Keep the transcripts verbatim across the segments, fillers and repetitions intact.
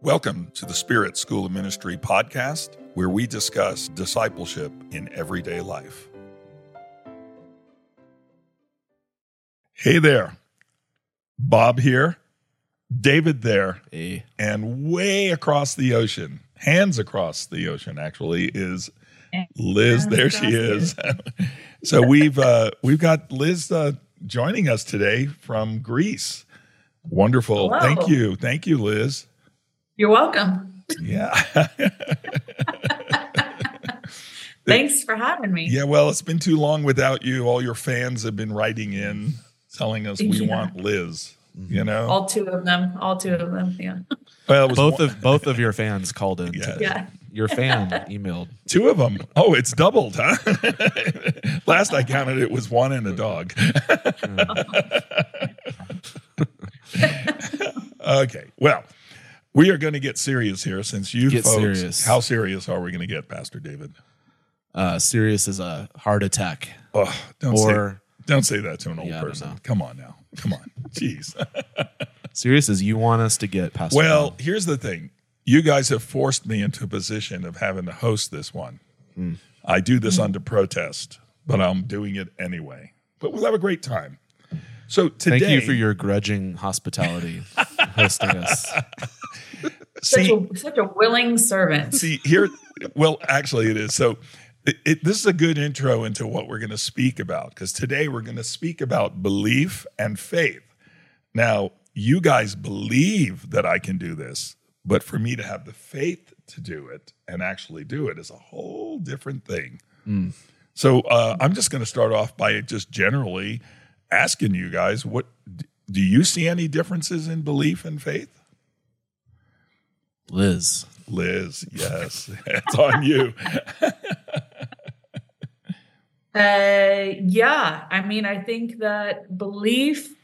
Welcome to the Spirit School of Ministry podcast, where we discuss discipleship in everyday life. Hey there, Bob here, David there, hey. And way across the ocean, hands across the ocean actually, is Liz. There she is. So we've uh, we've got Liz uh, joining us today from Greece. Wonderful. Hello. Thank you. Thank you, Liz. You're welcome. Yeah. Thanks for having me. Yeah, well, it's been too long without you. All your fans have been writing in telling us we Yeah. want Liz, you know? All two of them. All two of them. Yeah. Well, it was Both one- of both of your fans called in. Yeah. To, Yeah. Your fan emailed. two of them. Oh, it's doubled, huh? Last I counted, it was one and a dog. Okay, well, we are going to get serious here since you Get folks. serious. How serious are we going to get, Pastor David? Uh, serious as a heart attack. Oh, don't Or say don't say that to an old Yeah, I don't person. know. Come on now. Come on. Jeez. serious as you want us to get, Pastor. Well, Bob. here's the thing. You guys have forced me into a position of having to host this one. Mm. I do this under protest, but I'm doing it anyway. But we'll have a great time. So today, Thank you for your grudging hospitality hosting us. Such see, a such a willing servant. see here. Well, actually, it is. So it, it, this is a good intro into what we're going to speak about, because today we're going to speak about belief and faith. Now, you guys believe that I can do this, but for me to have the faith to do it and actually do it is a whole different thing. Mm. So uh, I'm just going to start off by just generally asking you guys, what do you see any differences in belief and faith? Liz. Liz, yes, it's on you. Uh, yeah. I mean, I think that belief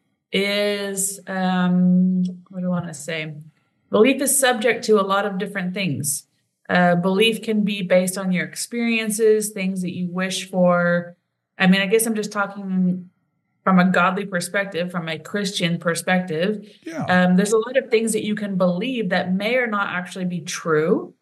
is um, what do I want to say? Belief is subject to a lot of different things. Uh, belief can be based on your experiences, things that you wish for. I mean, I guess I'm just talking from a godly perspective, from a Christian perspective. Yeah, Um, there's a lot of things that you can believe that may or not actually be true.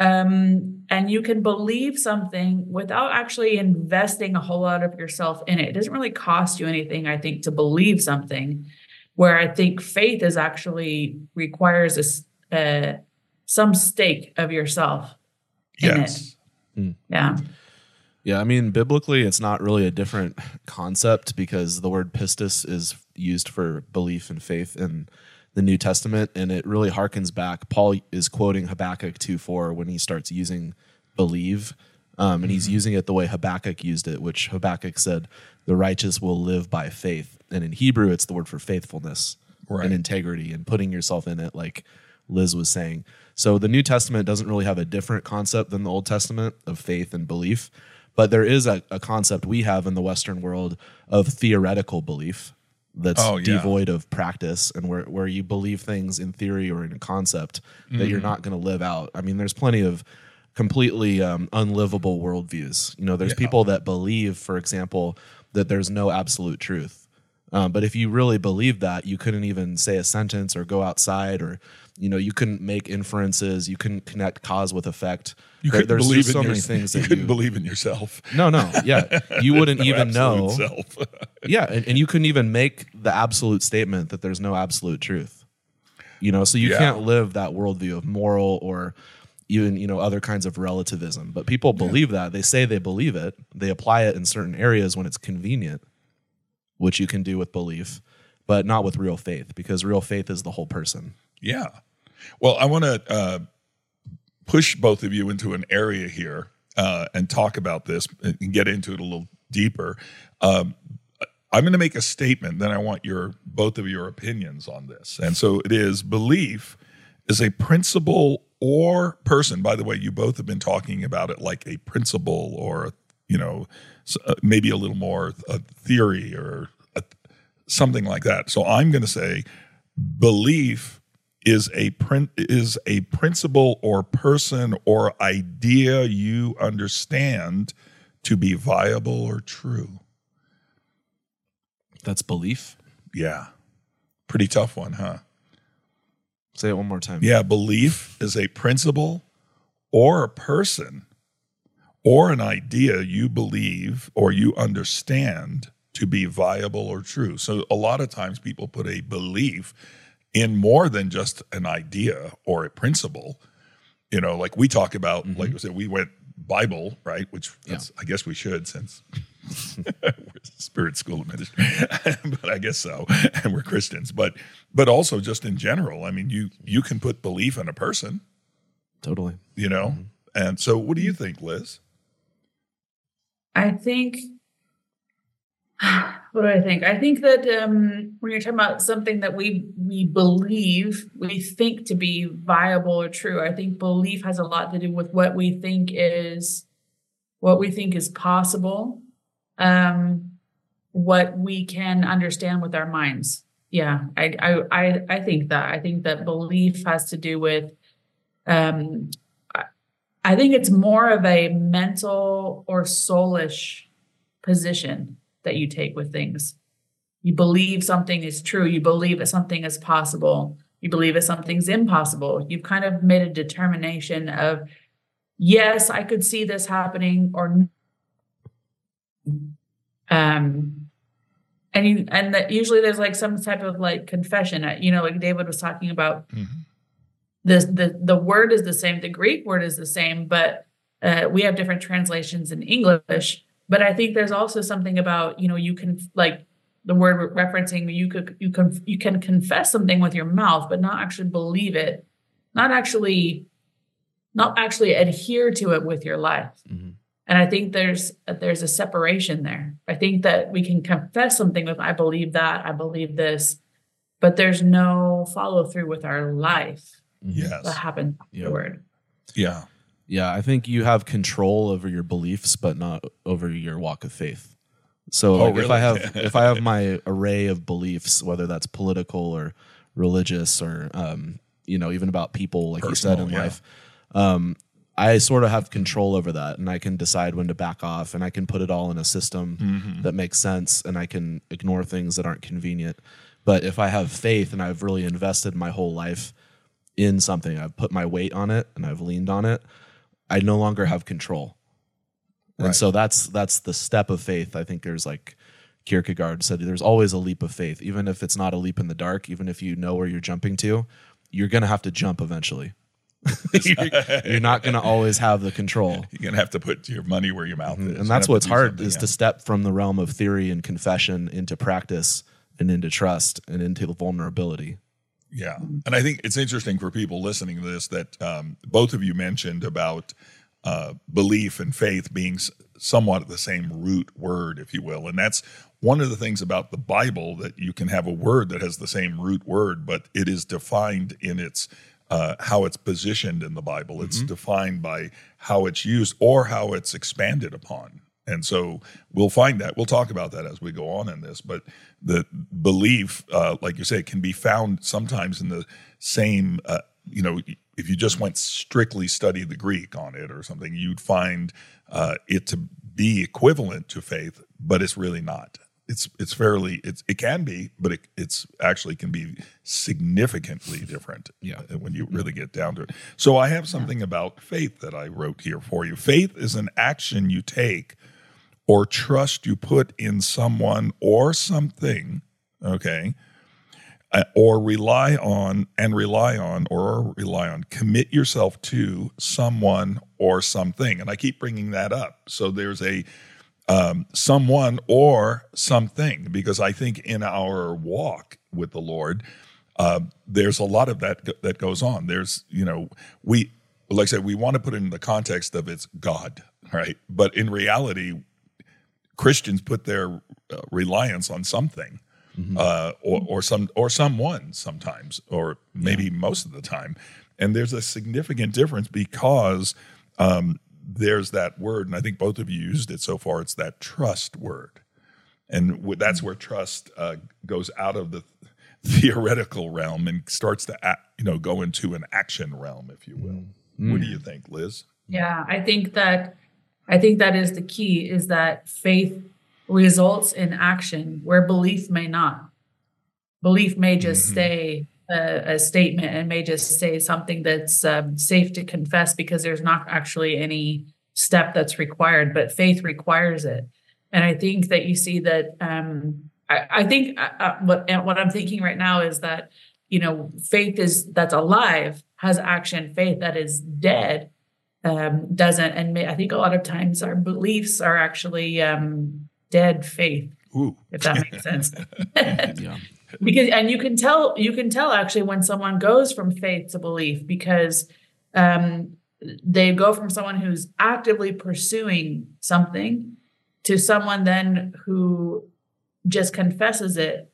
Um, and you can believe something without actually investing a whole lot of yourself in it. It doesn't really cost you anything, I think, to believe something, where I think faith is actually requires a, s- uh, some stake of yourself in yes. it. Yeah. Yeah, I mean, biblically, it's not really a different concept because the word pistis is used for belief and faith in the New Testament, and it really harkens back. Paul is quoting Habakkuk two four when he starts using believe, um, and he's using it the way Habakkuk used it, which Habakkuk said, the righteous will live by faith. And in Hebrew, it's the word for faithfulness Right. and integrity and putting yourself in it, like Liz was saying. So the New Testament doesn't really have a different concept than the Old Testament of faith and belief. But there is a, a concept we have in the Western world of theoretical belief that's Oh, yeah. devoid of practice, and where, where you believe things in theory or in a concept that you're not going to live out. I mean, there's plenty of completely um, unlivable worldviews. You know, there's Yeah. people that believe, for example, that there's no absolute truth. Um, but if you really believe that, you couldn't even say a sentence or go outside, or you know, you couldn't make inferences. You couldn't connect cause with effect. You There- couldn't there's believe just in so your, many things you that couldn't you believe in yourself. no, no, yeah, you wouldn't No even know. absolute self. Yeah, and, and you couldn't even make the absolute statement that there's no absolute truth. You know, so you Yeah. can't live that worldview of moral or even, you know, other kinds of relativism. But people believe that. They say they believe it. They apply it in certain areas when it's convenient, which you can do with belief, but not with real faith, because real faith is the whole person. Yeah. Well, I want to uh, push both of you into an area here uh, and talk about this and get into it a little deeper. Um, I'm going to make a statement, then I want your both of your opinions on this. And so it is: belief is a principle or person. By the way, you both have been talking about it like a principle or, you know, s- uh, maybe a little more a theory or a, something like that. So I'm going to say belief is a prin- is a principle or person or idea you understand to be viable or true. That's belief. Yeah. Pretty tough one, huh? Say it one more time. Yeah, belief is a principle or a person or an idea you believe or you understand to be viable or true. So a lot of times people put a belief in more than just an idea or a principle. You know, like we talk about, mm-hmm. like I said, we went Bible, right? Which that's, yeah. I guess we should, since we're Spirit School of Ministry, but I guess so, and we're Christians. But but also just in general, I mean, you you can put belief in a person, totally. You know, mm-hmm. and so what do you think, Liz? I think. What do I think? I think that um, when you're talking about something that we we believe, we think to be viable or true, I think belief has a lot to do with what we think is what we think is possible, um, what we can understand with our minds. Yeah, I I I, I think that. I think that belief has to do with. Um, I, I think it's more of a mental or soulish position that you take with things. You believe something is true. You believe that something is possible. You believe that something's impossible. You've kind of made a determination of, yes, I could see this happening, or um, and you and that usually there's like some type of like confession. You know, like David was talking about. Mm-hmm. The the the word is the same. The Greek word is the same, but uh, we have different translations in English. But I think there's also something about, you know, you can, like the word referencing, you could, you can, you can confess something with your mouth, but not actually believe it, not actually, not actually adhere to it with your life. Mm-hmm. And I think there's, there's a separation there. I think that we can confess something with, I believe that, I believe this, but there's no follow through with our life. Yes. That happens afterward. Yeah. Yeah, I think you have control over your beliefs, but not over your walk of faith. So oh, like really? if I have if I have my array of beliefs, whether that's political or religious or um, you know, even about people, like Personal, you said in yeah. life, um, I sort of have control over that, and I can decide when to back off, and I can put it all in a system mm-hmm. that makes sense, and I can ignore things that aren't convenient. But if I have faith and I've really invested my whole life in something, I've put my weight on it and I've leaned on it, I no longer have control. And right. so that's that's the step of faith. I think there's like Kierkegaard said, there's always a leap of faith. Even if it's not a leap in the dark, even if you know where you're jumping to, you're going to have to jump eventually. you're, you're not going to always have the control. You're going to have to put your money where your mouth mm-hmm. is. And that's what's hard is yeah. to step from the realm of theory and confession into practice and into trust and into vulnerability. Yeah. And I think it's interesting for people listening to this that um, both of you mentioned about uh, belief and faith being s- somewhat the same root word, if you will. And that's one of the things about the Bible, that you can have a word that has the same root word, but it is defined in its uh, how it's positioned in the Bible. It's mm-hmm. defined by how it's used or how it's expanded upon. And so we'll find that. We'll talk about that as we go on in this. But the belief, uh, like you say, can be found sometimes in the same, uh, you know, if you just went strictly study the Greek on it or something, you'd find uh, it to be equivalent to faith, but it's really not. It's it's fairly, it's, it can be, but it it's actually can be significantly different yeah. when you really get down to it. So I have something about faith that I wrote here for you. Faith is an action you take or trust you put in someone or something, okay, uh, or rely on and rely on or rely on, commit yourself to someone or something. And I keep bringing that up. So there's a um, someone or something, because I think in our walk with the Lord, uh, there's a lot of that that goes on. There's, you know, we, like I said, we want to put it in the context of it's God, right? But in reality, Christians put their uh, reliance on something, mm-hmm. uh, or, or some or someone sometimes, or maybe yeah. most of the time. And there's a significant difference because um, there's that word, and I think both of you used it so far. It's that trust word, and w- that's where trust uh, goes out of the theoretical realm and starts to act, you know, go into an action realm, if you will. Mm-hmm. What do you think, Liz? Yeah, I think that. I think that is the key, is that faith results in action where belief may not. Belief may just mm-hmm. stay a, a statement and may just say something that's um, safe to confess because there's not actually any step that's required, but faith requires it. And I think that you see that, um, I, I think uh, what, what I'm thinking right now is that, you know, faith is that's alive has action. Faith that is dead um, doesn't. And may, I think a lot of times our beliefs are actually um, dead faith, Ooh. If that makes sense. Yeah. Because, and you can tell, you can tell actually when someone goes from faith to belief, because um, they go from someone who's actively pursuing something to someone then who just confesses it,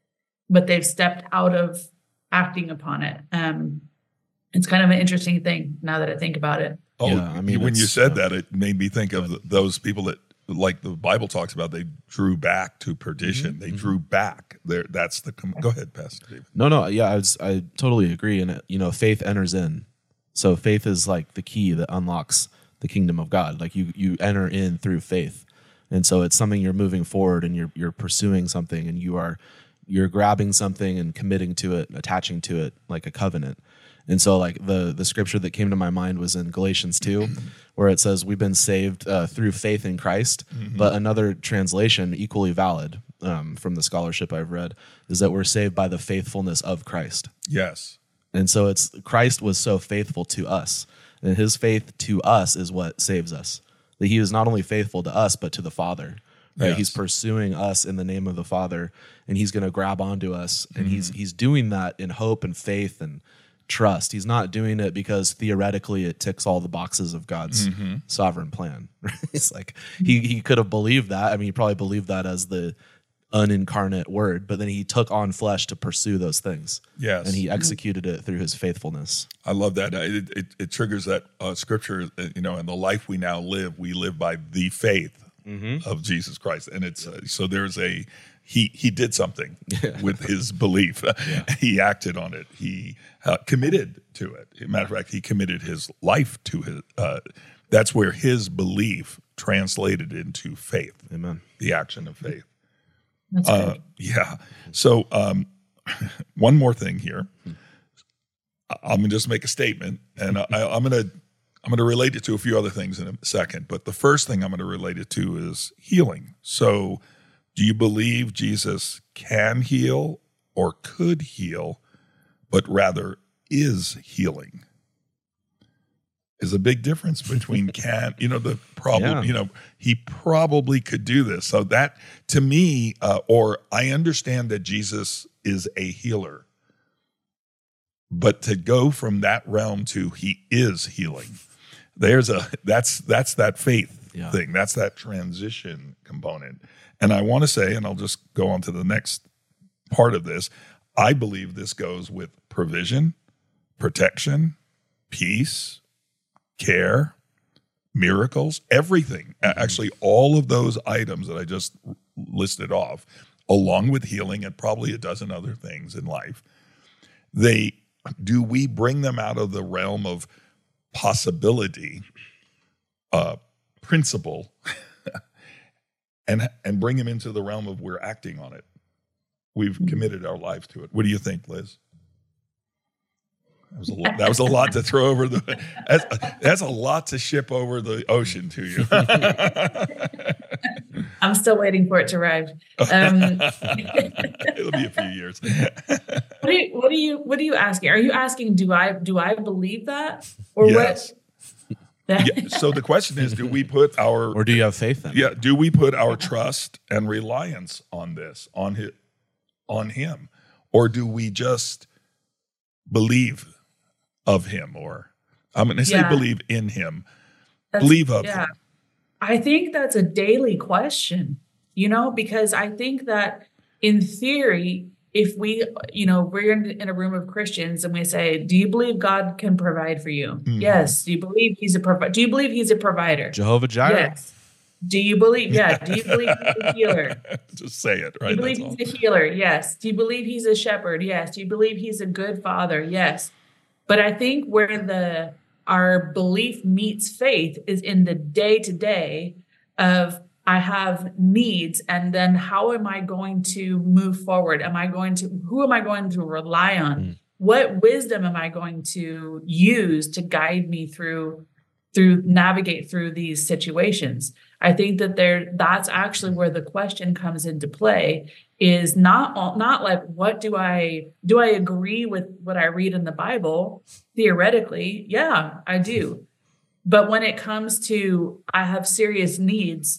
but they've stepped out of acting upon it. Um, it's kind of an interesting thing now that I think about it. Oh, Yeah, I mean, when you it's, said uh, that, it made me think of those people that, like the Bible talks about, they drew back to perdition. Mm-hmm. They drew back. There, that's the. Com- Go ahead, Pastor David. No, no, yeah, I, was, I totally agree. And, you know, faith enters in. So faith is like the key that unlocks the kingdom of God. Like you, you enter in through faith. And so it's something you're moving forward and you're, you're pursuing something and you are, you're grabbing something and committing to it, attaching to it like a covenant. And so like the, the scripture that came to my mind was in Galatians two, where it says we've been saved uh, through faith in Christ. Mm-hmm. But another translation, equally valid um, from the scholarship I've read, is that we're saved by the faithfulness of Christ. Yes. And so it's Christ was so faithful to us, and his faith to us is what saves us. That he is not only faithful to us, but to the Father. Right? Yes. He's pursuing us in the name of the Father, and he's going to grab onto us, and Mm-hmm. he's he's doing that in hope and faith and trust. He's not doing it because theoretically it ticks all the boxes of God's Mm-hmm. sovereign plan. It's like he he could have believed that. I mean, he probably believed that as the unincarnate word, but then he took on flesh to pursue those things. Yes. And he executed it through his faithfulness. I love that. It, it, it triggers that uh, scripture, uh, you know, in the life we now live, we live by the faith mm-hmm. of Jesus Christ. And it's, uh, so there's a, he, he did something with his belief. Yeah. He acted on it. He uh, committed to it. As a matter of fact, he committed his life to his, uh, that's where his belief translated into faith. Amen. The action of faith. That's Uh, great. yeah. So um, one more thing here. I'm gonna just make a statement, and I, I'm gonna I'm gonna relate it to a few other things in a second. But the first thing I'm gonna relate it to is healing. So, do you believe Jesus can heal or could heal, but rather is healing? Is a big difference between can, you know, the problem, Yeah. you know, he probably could do this. So that to me, uh, or I understand that Jesus is a healer, but to go from that realm to he is healing, there's a, that's, that's that faith Yeah. thing. That's that transition component. And I want to say, and I'll just go on to the next part of this. I believe this goes with provision, protection, peace, care, miracles, everything. Mm-hmm. Actually, all of those items that I just listed off, along with healing and probably a dozen other things in life, they do we bring them out of the realm of possibility, uh, principle, and and bring them into the realm of we're acting on it. We've committed our lives to it. What do you think, Liz? That was a lot, that was a lot to throw over the. That's, that's a lot to ship over the ocean to you. I'm still waiting for it to arrive. Um, It'll be a few years. what are you, what are you, what are you asking? Are you asking, do I, do I believe that? Or Yes. what? Yeah, so the question is, do we put our Or do you have faith in it? yeah, do we put our trust and reliance on this, on his, on him, or do we just believe of him? Or I'm going to say Yeah. believe in him, That's- believe of yeah. him. I think that's a daily question, you know, because I think that in theory, if we, you know, we're in, in a room of Christians and we say, do you believe God can provide for you? Mhm. Yes. Do you believe he's a provider? Do you believe he's a provider? Jehovah Jireh. Yes. Do you believe, yeah. Do you believe he's a healer? Just say it, Do right? you believe That's all. he's a healer? Yes. Do you believe he's a shepherd? Yes. Do you believe he's a good father? Yes. But I think where the our belief meets faith is in the day to day of I have needs, and then how am I going to move forward? Am I going to who am I going to rely on? Mm. what wisdom am I going to use to guide me through through navigate through these situations? I think that there that's actually where the question comes into play, is not all, not like, what do I do I agree with what I read in the Bible? Theoretically, yeah, I do. But when it comes to, I have serious needs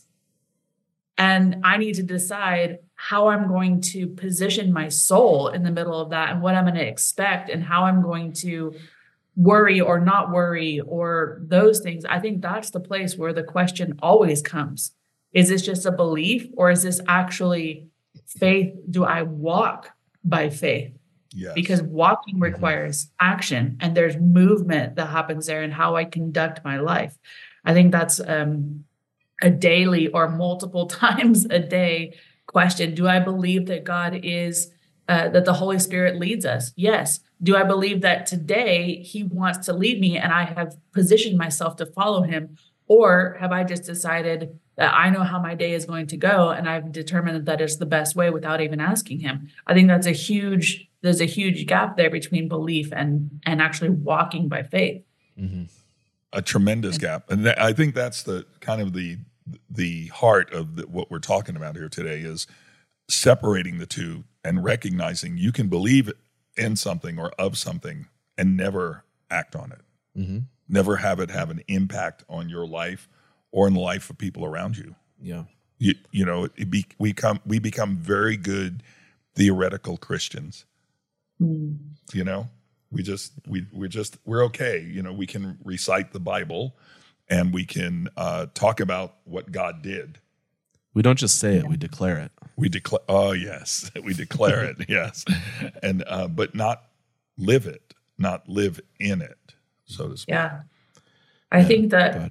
and I need to decide how I'm going to position my soul in the middle of that, and what I'm going to expect, and how I'm going to worry or not worry, or those things. I think that's the place where the question always comes. Is this just a belief, or is this actually faith? Do I walk by faith? Yes. Because walking requires action, and there's movement that happens there in how I conduct my life. I think that's um, a daily or multiple times a day question. Do I believe that God is, uh, that the Holy Spirit leads us? Yes. Do I believe that today he wants to lead me and I have positioned myself to follow him? Or have I just decided that I know how my day is going to go and I've determined that that is the best way without even asking him? I think that's a huge, there's a huge gap there between belief and, and actually walking by faith. Mm-hmm. A tremendous gap. And th- I think that's the kind of the, the heart of the, what we're talking about here today, is separating the two and recognizing you can believe in something or of something and never act on it. Mm-hmm. Never have it have an impact on your life or in the life of people around you. Yeah. You, you know, it be, we come, we become very good theoretical Christians. Mm. You know, we just, we, we're just, we're okay. You know, we can recite the Bible and we can uh, talk about what God did. We don't just say it, we declare it. We declare, oh yes, we declare it, yes. And, uh, but not live it, not live in it, so to speak. Yeah. I yeah, think that,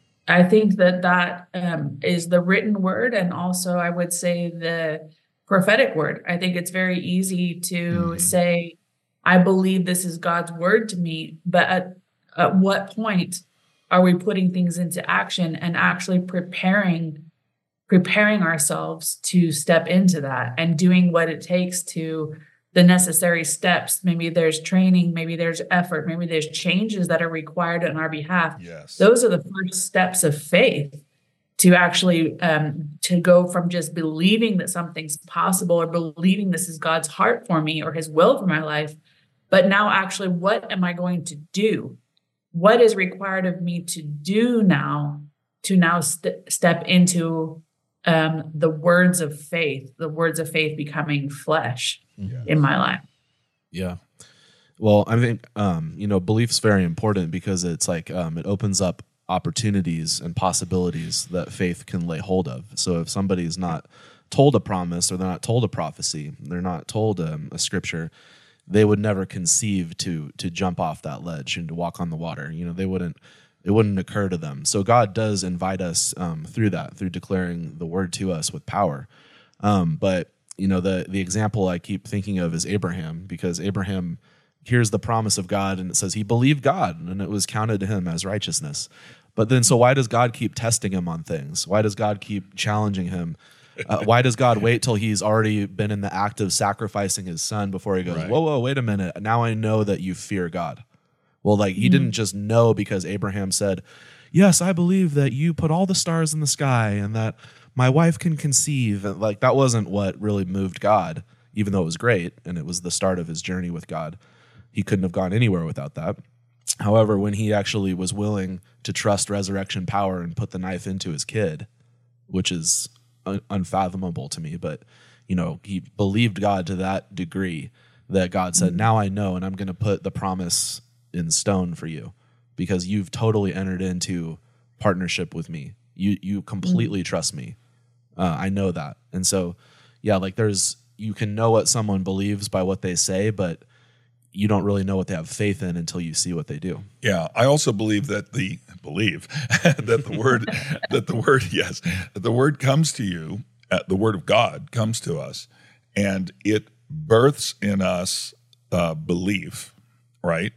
I think that that um, is the written word. And also I would say the prophetic word. I think it's very easy to mm-hmm. say, I believe this is God's word to me, but at, at what point are we putting things into action and actually preparing preparing ourselves to step into that and doing what it takes to the necessary steps? Maybe there's training, maybe there's effort, maybe there's changes that are required on our behalf. Yes. Those are the first steps of faith, to actually um, to go from just believing that something's possible or believing this is God's heart for me or his will for my life, but now actually, what am I going to do? What is required of me to do now to now st- step into um, the words of faith, the words of faith becoming flesh yes. in my life? Yeah. Well, I think, um, you know, belief's very important because it's like um, it opens up opportunities and possibilities that faith can lay hold of. So if somebody's not told a promise, or they're not told a prophecy, they're not told um, a scripture, they would never conceive to to jump off that ledge and to walk on the water. You know, they wouldn't. It wouldn't occur to them. So God does invite us um, through that, through declaring the word to us with power. Um, but you know, the the example I keep thinking of is Abraham, because Abraham hears the promise of God, and it says he believed God, and it was counted to him as righteousness. But then, so why does God keep testing him on things? Why does God keep challenging him? Uh, why does God wait till he's already been in the act of sacrificing his son before he goes, right. whoa, whoa, wait a minute. Now I know that you fear God. Well, like he mm-hmm. didn't just know because Abraham said, yes, I believe that you put all the stars in the sky and that my wife can conceive. And like that wasn't what really moved God, even though it was great. And it was the start of his journey with God. He couldn't have gone anywhere without that. However, when he actually was willing to trust resurrection power and put the knife into his kid, which is un- unfathomable to me, but you know, he believed God to that degree that God said, now I know, and I'm going to put the promise in stone for you because you've totally entered into partnership with me. You you completely trust me. Uh, I know that. And so, yeah, like there's, you can know what someone believes by what they say, but you don't really know what they have faith in until you see what they do. Yeah, I also believe that the believe that the word that the word yes that the word comes to you, uh, the word of God comes to us, and it births in us uh, belief, right?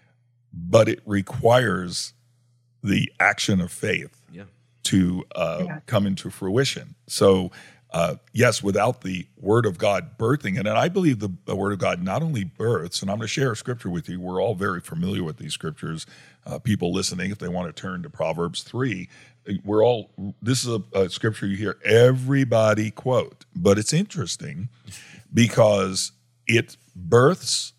But it requires the action of faith yeah. to uh, yeah. come into fruition. So uh, yes, without the Word of God birthing it, and I believe the, the Word of God not only births, and I'm going to share a scripture with you. We're all very familiar with these scriptures. Uh, people listening, if they want to turn to Proverbs three, we're all, this is a, a scripture you hear everybody quote, but it's interesting because it births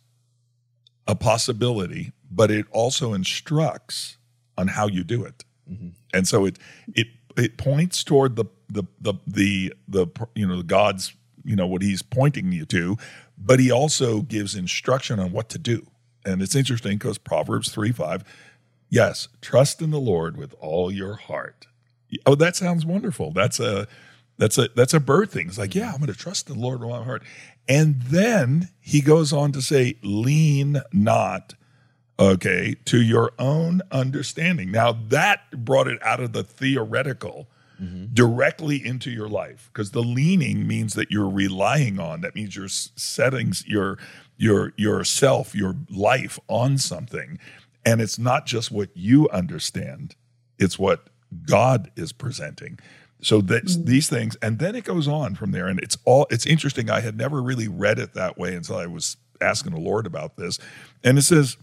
a possibility, but it also instructs on how you do it. Mm-hmm. And so it it it points toward the the the the the you know God's, you know, what he's pointing you to, but he also gives instruction on what to do. And it's interesting because Proverbs three five, yes, trust in the Lord with all your heart. Oh, that sounds wonderful. That's a that's a that's a birthing. It's like, yeah, I'm going to trust in the Lord with all my heart. And then he goes on to say, lean not, okay, to your own understanding. Now that brought it out of the theoretical mm-hmm. directly into your life, because the leaning means that you're relying on. That means you're setting your your yourself, your life on something, and it's not just what you understand; it's what God is presenting. So that's mm-hmm. these things, and then it goes on from there, and it's all. It's interesting. I had never really read it that way until I was asking the Lord about this, and it says,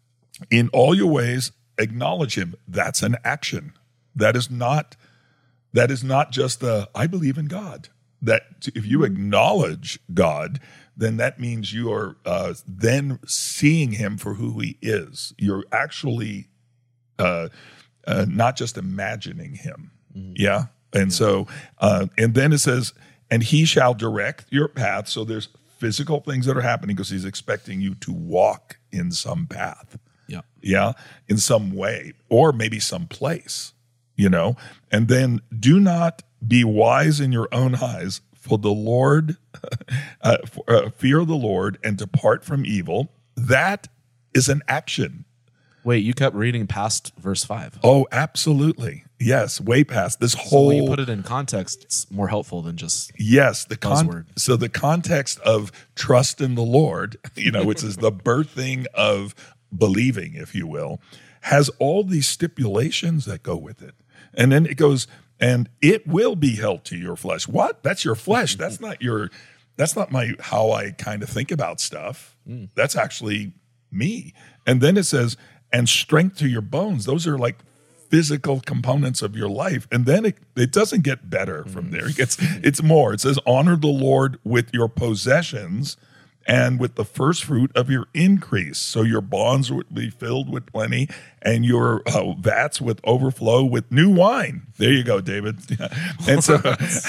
in all your ways, acknowledge him. That's an action. That is not, that is not just a, I believe in God. That if you acknowledge God, then that means you are uh, then seeing him for who he is. You're actually uh, uh, not just imagining him. Mm-hmm. Yeah. And yeah. so, uh, and then it says, and he shall direct your path. So there's physical things that are happening because he's expecting you to walk in some path. Yeah. Yeah. In some way, or maybe some place, you know, and then do not be wise in your own eyes, for the Lord, uh, for, uh, fear the Lord and depart from evil. That is an action. Wait, you kept reading past verse five. Oh, absolutely. Yes. Way past this so whole. When you put it in context, it's more helpful than just. Yes. The con- buzzword. So the context of trust in the Lord, you know, which is the birthing of believing, if you will, has all these stipulations that go with it. And then it goes, and it will be held to your flesh. What? That's your flesh. That's not your, that's not my, how I kind of think about stuff. Mm. That's actually me. And then it says, and strength to your bones. Those are like physical components of your life. And then it, it doesn't get better from there. It gets, it's more. It says, honor the Lord with your possessions and with the first fruit of your increase. So your bonds would be filled with plenty, and your uh, vats with overflow with new wine. There you go, David. And so,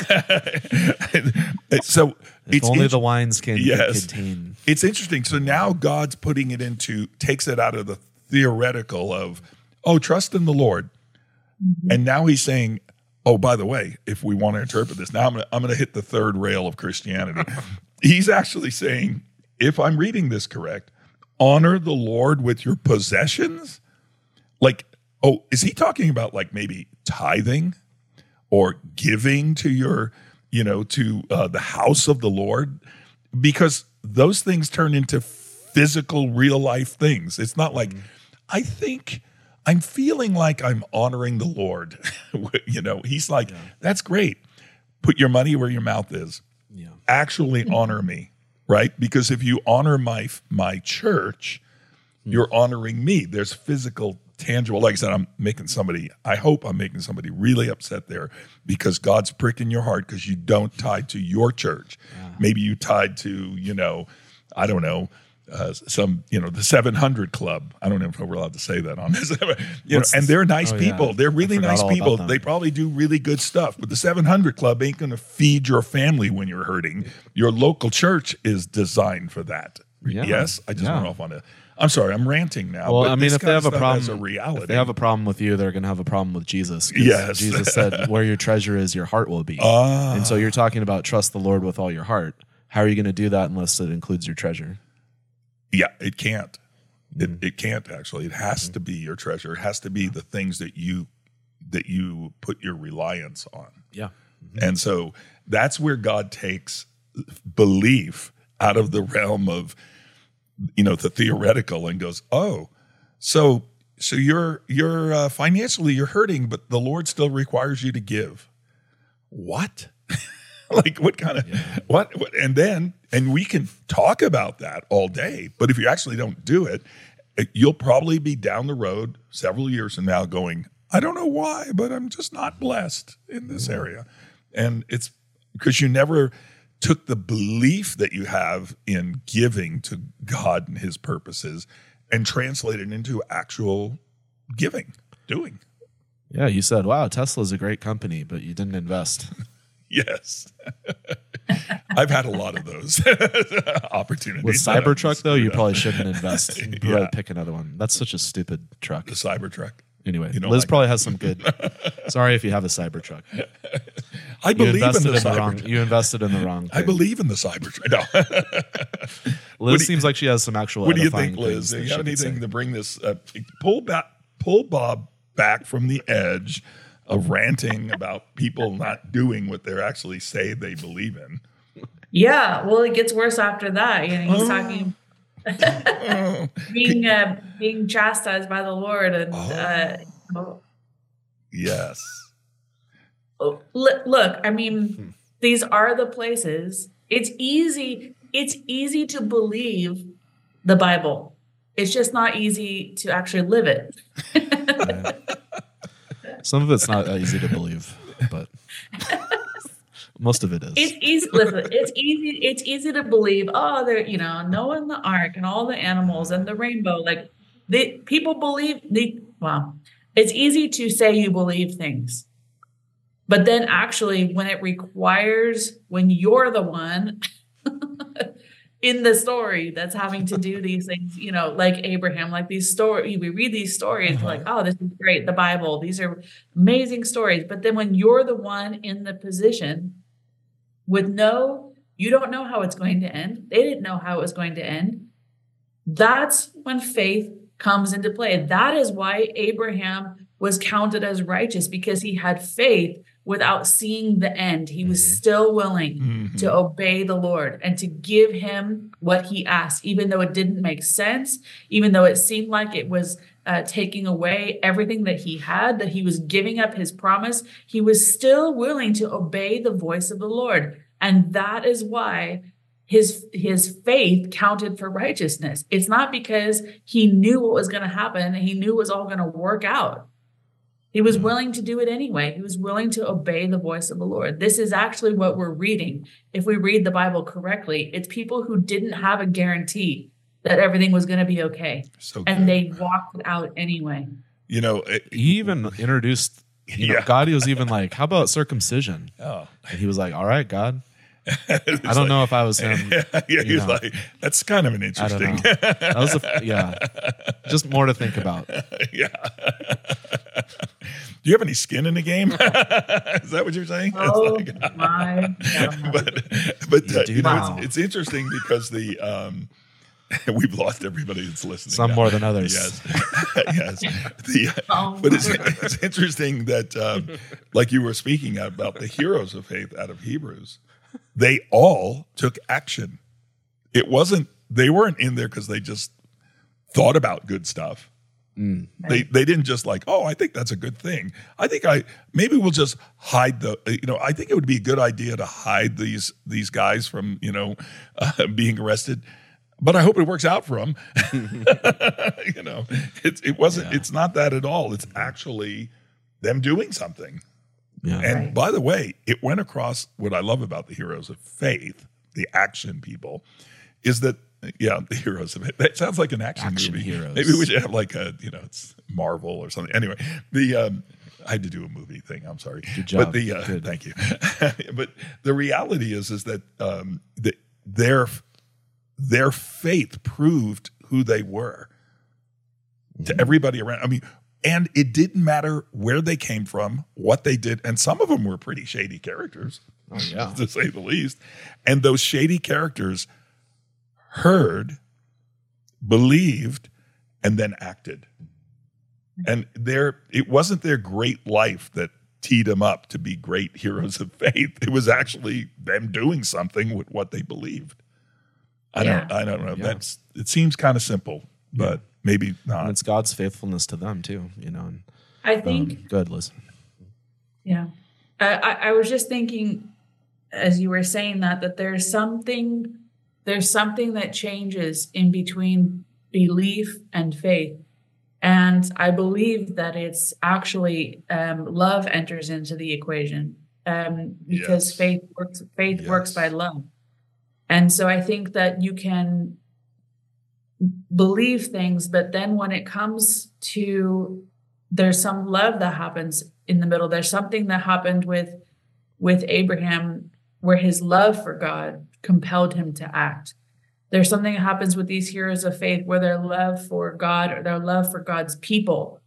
so if it's only int- the wines can yes, contain. It's interesting. So now God's putting it into, takes it out of the theoretical of, oh, trust in the Lord. Mm-hmm. And now he's saying, oh, by the way, if we want to interpret this, now I'm going to I'm going to hit the third rail of Christianity. He's actually saying, if I'm reading this correct, honor the Lord with your possessions. Like, oh, is he talking about like maybe tithing or giving to your, you know, to uh, the house of the Lord? Because those things turn into physical, real life things. It's not like, mm-hmm. I think I'm feeling like I'm honoring the Lord. You know, he's like, yeah. That's great. Put your money where your mouth is. Yeah. Actually honor me, right? Because if you honor my my church, mm-hmm. you're honoring me. There's physical, tangible, like I said, I'm making somebody, I hope I'm making somebody really upset there because God's pricking your heart because you don't tie to your church. Yeah. Maybe you tied to, you know, I don't know, Uh, some, you know, the seven hundred Club. I don't know if we're allowed to say that on this. you know, and they're nice oh, people. Yeah. They're really nice people. They probably do really good stuff. But the seven hundred Club ain't going to feed your family when you're hurting. Your local church is designed for that. Yeah. Yes? I just yeah. went off on a... I'm sorry, I'm ranting now. Well, but I mean, if they have a problem, a reality. if they have a problem with you, they're going to have a problem with Jesus. Yes. Jesus said, where your treasure is, your heart will be. Ah. And so you're talking about trust the Lord with all your heart. How are you going to do that unless it includes your treasure? Yeah, it can't. It, Mm. it can't actually. It has to be your treasure. It has to be the things that you that you put your reliance on. Yeah. Mm-hmm. And so that's where God takes belief out of the realm of, you know, the theoretical and goes, oh, so so you're you're uh, financially you're hurting, but the Lord still requires you to give. What? Like what kind of, yeah. what, what, and then, and we can talk about that all day, but if you actually don't do it, you'll probably be down the road several years from now going, I don't know why, but I'm just not blessed in this area. And it's because you never took the belief that you have in giving to God and his purposes and translated into actual giving, doing. Yeah, you said, wow, Tesla's a great company, but you didn't invest. Yes. I've had a lot of those opportunities. With Cybertruck, though, you probably shouldn't invest. You probably Yeah. pick another one. That's such a stupid truck. The Cybertruck. Anyway, You don't Liz like probably has some good. Sorry if you have a Cybertruck. I You believe in invested the in the wrong. Cybertruck. You invested in the wrong. I thing. believe in the Cybertruck. No. Liz do you- seems like she has some actual. What do you edifying think, Liz? things Do that you she have could anything say. to bring this uh, pull back, pull Bob back from the edge of ranting about people not doing what they actually say they believe in? Yeah, well, it gets worse after that. You know, he's talking Oh, being uh, being chastised by the Lord, and uh, you know, yes. oh, look, look, I mean, these are the places. It's easy. It's easy to believe the Bible. It's just not easy to actually live it. Yeah. Some of it's not that easy to believe, but most of it is. It's easy. Listen, it's easy. It's easy to believe. Oh, there, you know, Noah and the ark and all the animals and the rainbow. Like, the people believe. The well, it's easy to say you believe things, but then actually, when it requires, when you're the one in the story that's having to do these things, you know, like Abraham, like these stories, we read these stories, Uh-huh. like, oh, this is great. The Bible, these are amazing stories. But then when you're the one in the position with no, you don't know how it's going to end. They didn't know how it was going to end. That's when faith comes into play. That is why Abraham was counted as righteous, because he had faith without seeing the end. He was still willing Mhm. to obey the Lord and to give him what he asked, even though it didn't make sense, even though it seemed like it was uh, taking away everything that he had, that he was giving up his promise. He was still willing to obey the voice of the Lord. And that is why his, his faith counted for righteousness. It's not because he knew what was going to happen and he knew it was all going to work out. He was willing to do it anyway. He was willing to obey the voice of the Lord. This is actually what we're reading. If we read the Bible correctly, it's people who didn't have a guarantee that everything was going to be okay. So And good. they walked it out anyway. You know, it, He even introduced. You know, Yeah. God was even like, "How about circumcision?" oh. And he was like, "All right, God." It's I don't like- know if I was him. yeah, you he's know. like, that's kind of an I don't interesting. know. That was a, yeah, just more to think about. Yeah. Do you have any skin in the game? Is that what you're saying? Oh It's like- my God. but but uh, do you know, now. it's, it's interesting because the um, we've lost everybody that's listening. Some now. more than others. Yes, yes. The, Oh, but it's, my. it's interesting that, um, like you were speaking about the heroes of faith out of Hebrews, they all took action. It wasn't they weren't in there because they just thought about good stuff. Mm. They they didn't just like, oh, I think that's a good thing. I think I maybe we'll just hide the you know I think it would be a good idea to hide these these guys from you know uh, being arrested, but I hope it works out for them. you know, it it wasn't. Yeah. It's not that at all. It's actually them doing something. Yeah. And Right. by the way, it went across what I love about the heroes of faith, the action people, is that yeah, the heroes of it. That sounds like an action, Action movie. heroes. Maybe we should have like a you know it's Marvel or something. Anyway, the um, I had to do a movie thing. I'm sorry, Good job. but the uh, Good. thank you. But the reality is is that um, the, their their faith proved who they were to everybody around. I mean. And it didn't matter where they came from, what they did. And some of them were pretty shady characters, Oh, yeah. to say the least. And those shady characters heard, believed, and then acted. And their it wasn't their great life that teed them up to be great heroes of faith. It was actually them doing something with what they believed. I don't Yeah. I don't know. Yeah. That's it seems kind of simple, but maybe not. And it's God's faithfulness to them too. You know. And, I think um, good, Liz. Yeah. I, I, I was just thinking, as you were saying that, that there's something, there's something that changes in between belief and faith. And I believe that it's actually um, love enters into the equation um, because Yes. faith works. Faith Yes. works by love, and so I think that you can believe things, but then when it comes to, there's some love that happens in the middle. There's something that happened with with Abraham where his love for God compelled him to act. There's something that happens with these heroes of faith where their love for God or their love for God's people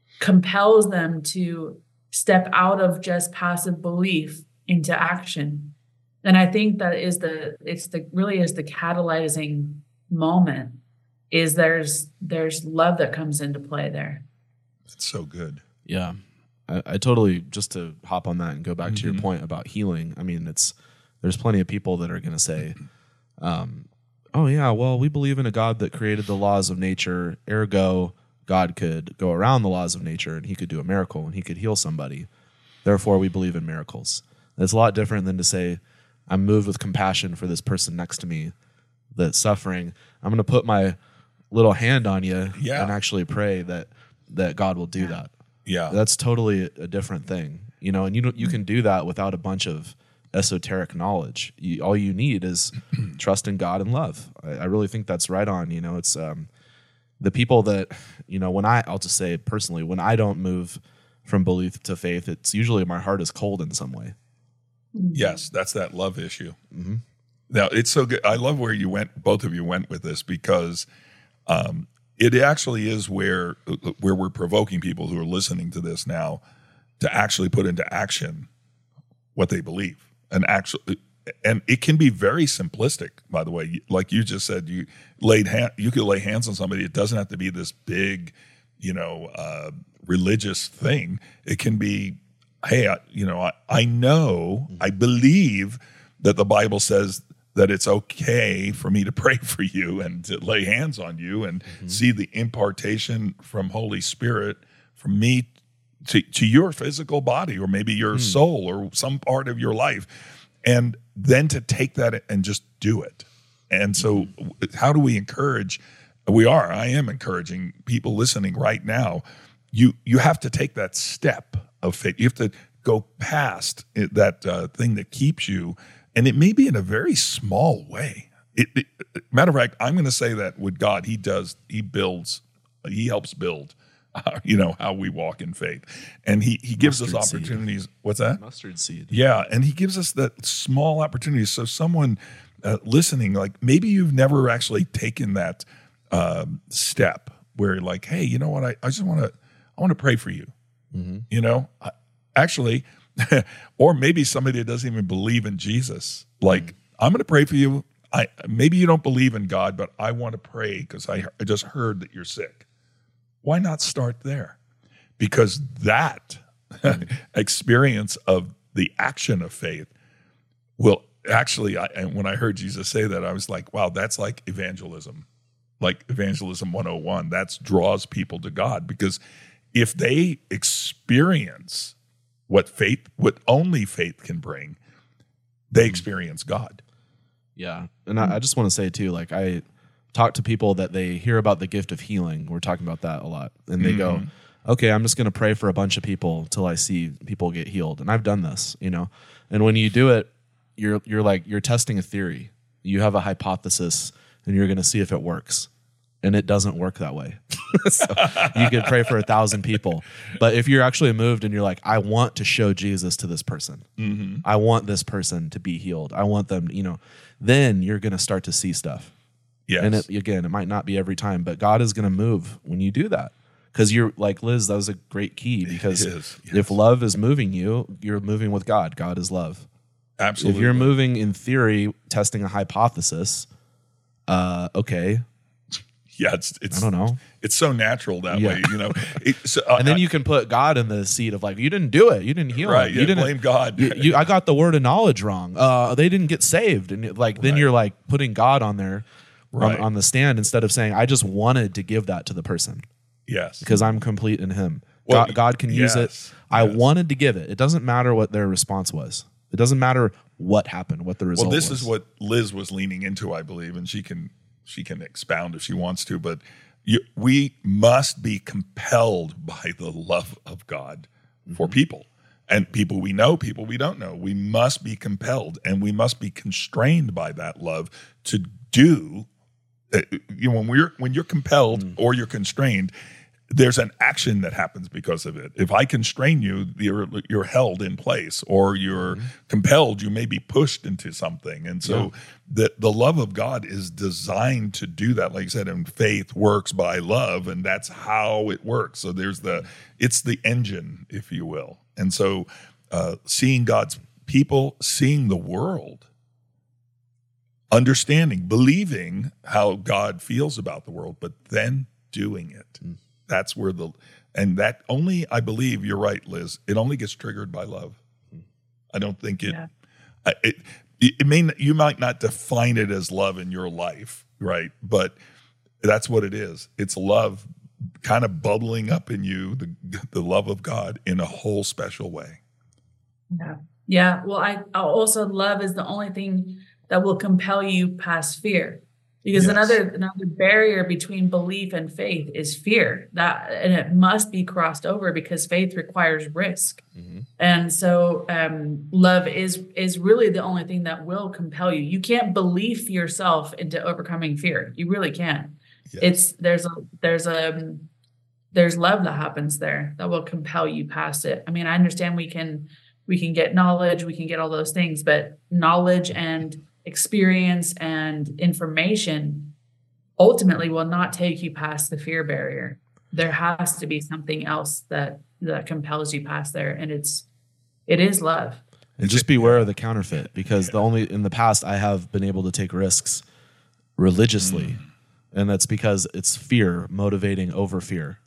compels them to step out of just passive belief into action. And I think that is the, it's the, really is the catalyzing moment, is there's, there's love that comes into play there. It's so good. Yeah. I, I totally, just to hop on that and go back to Mm-hmm. your point about healing. I mean, it's, there's plenty of people that are going to say, um, oh yeah, well, we believe in a God that created the laws of nature. Ergo, God could go around the laws of nature and he could do a miracle and he could heal somebody. Therefore, we believe in miracles. It's a lot different than to say, I'm moved with compassion for this person next to me that's suffering. I'm going to put my little hand on you Yeah. and actually pray that that God will do that. Yeah. That's totally a different thing, you know. And you don't, you can do that without a bunch of esoteric knowledge. You, all you need is trust in God and love. I, I really think that's right on. You know, it's um, the people that, you know, when I, I'll just say personally, when I don't move from belief to faith, it's usually my heart is cold in some way. Yes, that's that love issue. Mm-hmm. Now, it's so good. I love where you went, both of you went with this, because um, it actually is where where we're provoking people who are listening to this now to actually put into action what they believe. And actually, and it can be very simplistic, by the way. Like you just said, you laid hand, you could lay hands on somebody. It doesn't have to be this big, you know, uh, religious thing. It can be, hey, I, you know, I, I know, I believe that the Bible says that it's okay for me to pray for you and to lay hands on you and mm-hmm. see the impartation from Holy Spirit from me to, to your physical body, or maybe your mm. soul, or some part of your life. And then to take that and just do it. And so mm-hmm. how do we encourage, we are, I am encouraging people listening right now, you you have to take that step of faith. You have to go past it, that uh, thing that keeps you, and it may be in a very small way. It, it, matter of fact, I'm going to say that with God, he does, he builds, he helps build, uh, you know, how we walk in faith. And he, he gives Mustard us opportunities. Seed. What's that? Mustard seed. Yeah, and he gives us that small opportunities. So someone uh, listening, like maybe you've never actually taken that um, step where you're like, hey, you know what, I, I just want to, I want to pray for you. Mm-hmm. You know, I, actually, or maybe somebody that doesn't even believe in Jesus. Like, mm-hmm. I'm going to pray for you. I maybe you don't believe in God, but I want to pray because I, I just heard that you're sick. Why not start there? Because that experience of the action of faith will actually, I, and when I heard Jesus say that, I was like, wow, that's like evangelism, like evangelism one oh one. That draws people to God, because if they experience what faith, what only faith can bring, they experience God. Yeah. And I, I just want to say too, like I talk to people that they hear about the gift of healing. We're talking about that a lot. And they mm-hmm. go, okay, I'm just going to pray for a bunch of people till I see people get healed. And I've done this, you know, and when you do it, you're, you're like, you're testing a theory. You have a hypothesis and you're going to see if it works. And it doesn't work that way. So you could pray for a thousand people. But if you're actually moved and you're like, I want to show Jesus to this person. Mm-hmm. I want this person to be healed. I want them, you know, then you're going to start to see stuff. Yes. And it, again, it might not be every time, but God is going to move when you do that. Because you're like Liz, that was a great key, because yes. if love is moving you, you're moving with God. God is love. Absolutely. If you're moving in theory, testing a hypothesis, uh, okay. Yeah, it's it's. I don't know. It's so natural that yeah. way, you know. It, so, uh, and then you can put God in the seat of like, you didn't do it, you didn't heal right, it, you you didn't blame God. You, you, I got the word of knowledge wrong. Uh, they didn't get saved, and like then right. you're like putting God on there, right. on, on the stand, instead of saying, I just wanted to give that to the person. Yes, because I'm complete in Him. Well, God, God can use yes, it. I yes. wanted to give it. It doesn't matter what their response was. It doesn't matter what happened, what the result Well, this was. is what Liz was leaning into, I believe, and she can she can expound if she wants to. But you, we must be compelled by the love of God for Mm-hmm. people, and people we know, people we don't know. We must be compelled, and we must be constrained by that love to do. Uh, you know, when we're when you're compelled Mm. or you're constrained, there's an action that happens because of it. If I constrain you, you're you're held in place, or you're Mm-hmm. compelled, you may be pushed into something. And so the the love of God is designed to do that. Like you said, and faith works by love, and that's how it works. So there's the it's the engine, if you will. And so uh, seeing God's people, seeing the world, understanding, believing how God feels about the world, but then doing it. Mm. That's where the, and that only, I believe you're right, Liz, it only gets triggered by love. I don't think it, Yeah. I- it, it may, not- you might not define it as love in your life, right? But that's what it is. It's love kind of bubbling up in you, the, the love of God in a whole special way. Yeah. Yeah. Well, I I also love is the only thing that will compel you past fear. Because Yes. another another barrier between belief and faith is fear. That and it must be crossed over because faith requires risk. Mm-hmm. And so um, love is is really the only thing that will compel you. You can't believe yourself into overcoming fear. You really can't. Yes. It's there's a there's a there's love that happens there that will compel you past it. I mean, I understand we can we can get knowledge, we can get all those things, but knowledge and experience and information ultimately will not take you past the fear barrier. There has to be something else that that compels you past there, and it's it is love. And just beware of the counterfeit, because the only in the past I have been able to take risks religiously, Mm. and that's because it's fear motivating over fear.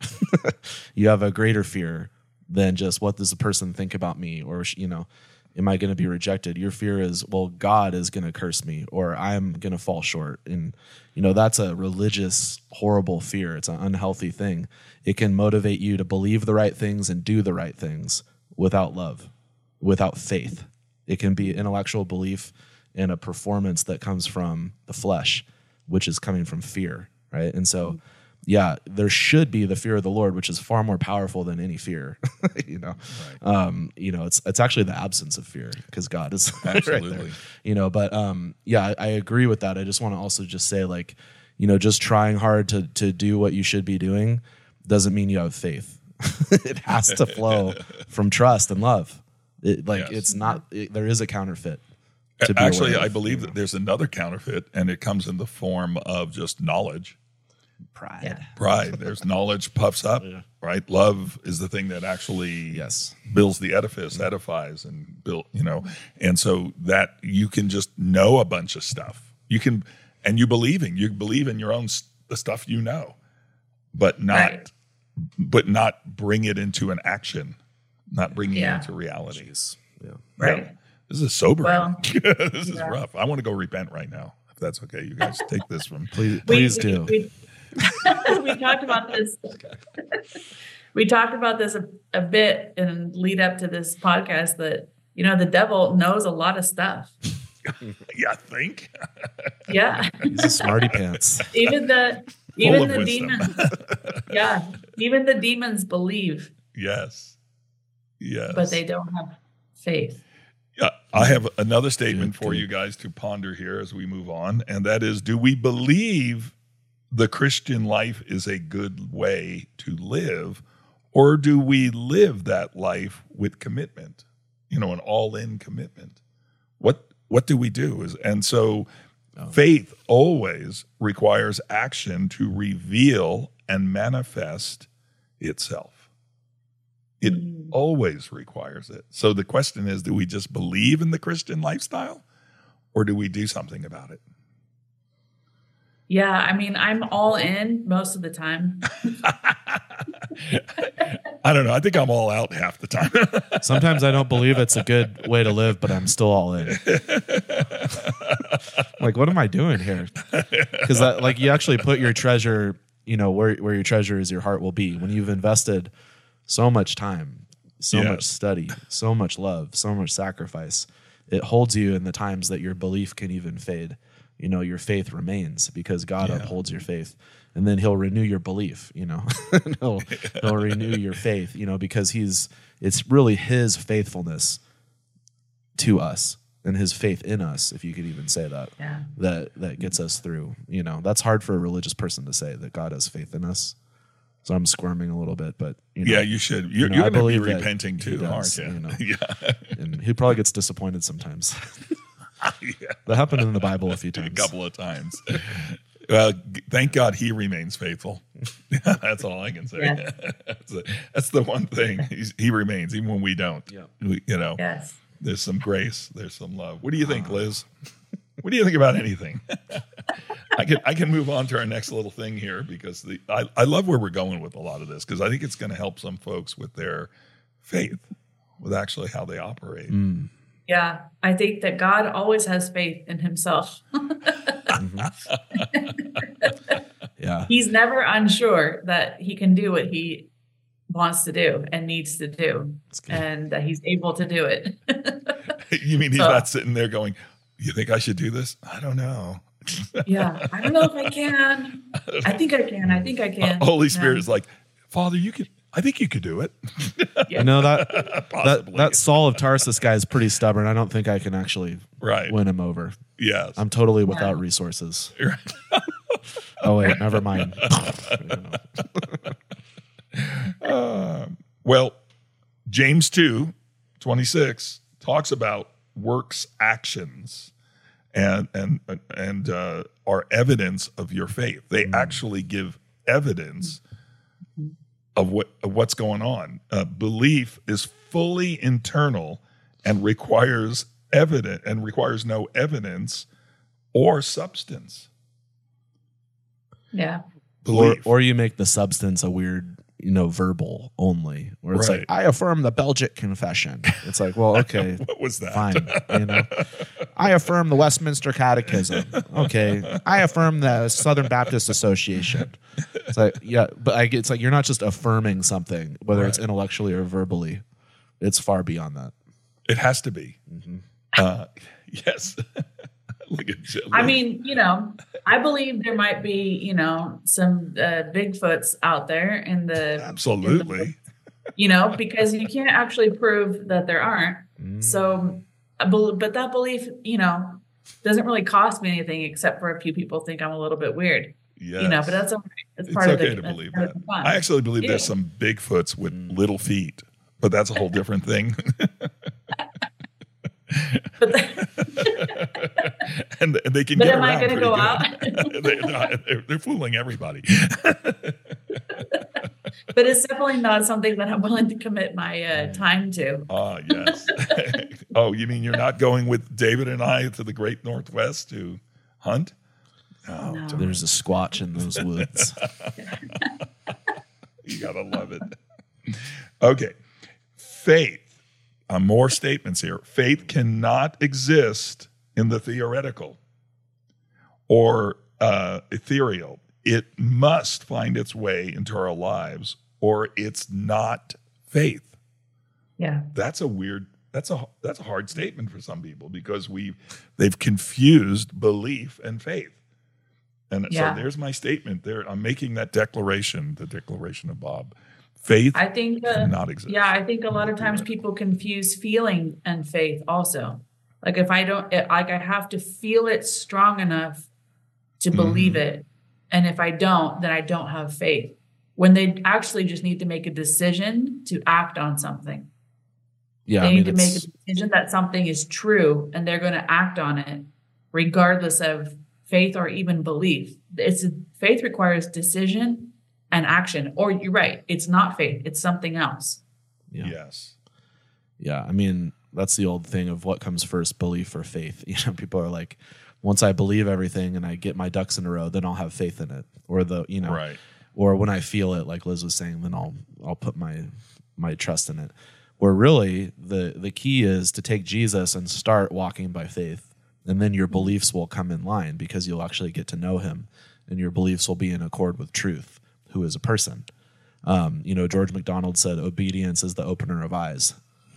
You have a greater fear than just what does the person think about me, or you know, am I going to be rejected? Your fear is, well, God is going to curse me, or I'm going to fall short, and you know that's a religious horrible fear. It's an unhealthy thing. It can motivate you to believe the right things and do the right things without love, without faith. It can be intellectual belief and a performance that comes from the flesh, which is coming from fear, right? And so, yeah, there should be the fear of the Lord, which is far more powerful than any fear. you know, Right. um, you know, it's it's actually the absence of fear because God is right Absolutely. there. You know, but um, yeah, I, I agree with that. I just want to also just say, like, you know, just trying hard to to do what you should be doing doesn't mean you have faith. It has to flow from trust and love. It, like Yes. it's not. It, there is a counterfeit. to be Actually, aware I of, believe you that know. there's another counterfeit, and it comes in the form of just knowledge. Pride. Yeah. Pride. There's knowledge puffs up, Yeah. right? Love is the thing that actually Yes. builds the edifice, edifies, and build. You know, and so that you can just know a bunch of stuff. You can, and you believing, you believe in your own s- the stuff you know, but not, Right. but not bring it into an action, not bringing Yeah. it into reality. Jeez. Yeah. Right. Yeah. This is sobering. Well, this is yeah. rough. I want to go repent right now, if that's okay. You guys take this from. Please, We- please we, do. We, we talked about this. We talked about this a, a bit in lead up to this podcast that, you know, the devil knows a lot of stuff. Yeah, I think. Yeah. He's a smarty pants. Even the Full even of the wisdom. demons. Yeah. Even the demons believe, Yes. Yes. but they don't have faith. Yeah, I have another statement Good, for good. you guys to ponder here as we move on, and that is: do we believe the Christian life is a good way to live, or do we live that life with commitment? You know, an all-in commitment. What what do we do? Is and so faith always requires action to reveal and manifest itself. It Mm. always requires it. So the question is, do we just believe in the Christian lifestyle, or do we do something about it? Yeah. I mean, I'm all in most of the time. I don't know. I think I'm all out half the time. Sometimes I don't believe it's a good way to live, but I'm still all in. Like, what am I doing here? Because like you actually put your treasure, you know, where where your treasure is, your heart will be. When you've invested so much time, so Yes. much study, so much love, so much sacrifice it holds you in the times that your belief can even fade. You know, your faith remains because God Yeah. upholds your faith, and then He'll renew your belief. You know, he'll He'll renew your faith. You know, because He's it's really His faithfulness to us and His faith in us, if you could even say that. Yeah. That that gets us through. You know, that's hard for a religious person to say that God has faith in us. So I'm squirming a little bit, but you know, Yeah, you should. You're, know, you're I going to be believe that repenting he too, does, aren't you? you know. Yeah. and he probably gets disappointed sometimes. Yeah. That happened in the Bible a few A times. couple of times. Well, g- thank God He remains faithful. That's all I can say. Yeah. that's, the, that's the one thing. He's, he remains, even when we don't. Yeah. We, you know, Yes. there's some grace, there's some love. What do you think, Liz? What do you think about anything? I can I can move on to our next little thing here because the I, I love where we're going with a lot of this because I think it's going to help some folks with their faith, with actually how they operate. Mm. Yeah. I think that God always has faith in Himself. Yeah. He's never unsure that He can do what He wants to do and needs to do, That's good. and that He's able to do it. You mean he's So- not sitting there going, "You think I should do this?" I don't know. Yeah. I don't know if I can. I think I can. I think I can. Holy Spirit Yeah. is like, "Father, you could. I think you could do it." You know that that Possibly. that Saul of Tarsus guy is pretty stubborn. I don't think I can actually Right. win him over. Yes. I'm totally without resources. Right. Oh wait, never mind. Um, well, James two twenty-six talks about works actions and and and uh, are evidence of your faith. They actually give evidence of what of what's going on. Uh, belief is fully internal and requires evidence and requires no evidence or substance. Yeah. Or, Belief. or you make the substance a weird, you know, verbal only, where it's Right. like, I affirm the Belgic Confession. It's like, well, okay, What was that? fine. You know, I affirm the Westminster Catechism. Okay, I affirm the Southern Baptist Association. It's like, yeah, but I, it's like you're not just affirming something, whether it's Right. intellectually or verbally. It's far beyond that. It has to be. Mm-hmm. Uh, yes. Look at Jill. I mean, you know, I believe there might be, you know, some uh, Bigfoots out there in the, Absolutely. you know, because you can't actually prove that there aren't. Mm. So, I bel- but that belief, you know, doesn't really cost me anything except for a few people think I'm a little bit weird, Yes. you know, but that's okay. It's It's part okay of the, to that's believe part that. of the fun. I actually believe there's Yeah. some Bigfoots with Mm. little feet, but that's a whole different thing. But, the, and and they can but get am I around going to pretty go good. out? they, no, they're, they're fooling everybody. But it's definitely not something that I'm willing to commit my uh, time to. Ah, yes. Oh, you mean you're not going with David and I to the Great Northwest to hunt? Oh, No. There's a squatch in those woods. you gotta love it. Okay, faith. Uh, more statements here. Faith cannot exist in the theoretical or uh, ethereal. It must find its way into our lives, or it's not faith. Yeah. That's a weird. That's a that's a hard statement for some people because we they've confused belief and faith. And Yeah. so there's my statement. There, I'm making that declaration. The declaration of Bob. Faith I think, uh, cannot exist. yeah, I think a lot of times people confuse feeling and faith also. Like if I don't, it- like I have to feel it strong enough to believe it. And if I don't, then I don't have faith. When they actually just need to make a decision to act on something. Yeah, They I need mean, to make a it's, decision that something is true and they're going to act on it regardless of faith or even belief. It's faith requires decision and action. Or you're right, it's not faith, it's something else. yeah. Yes. Yeah, I mean, that's the old thing of what comes first, belief or faith. You know, people are like, once I believe everything and I get my ducks in a row, then I'll have faith in it. Or the, you know, Right. or when I feel it, like Liz was saying, then I'll I'll put my my trust in it. Where really the the key is to take Jesus and start walking by faith, and then your beliefs will come in line because you'll actually get to know him, and your beliefs will be in accord with truth, who is a person. Um, you know, George MacDonald said, "Obedience is the opener of eyes."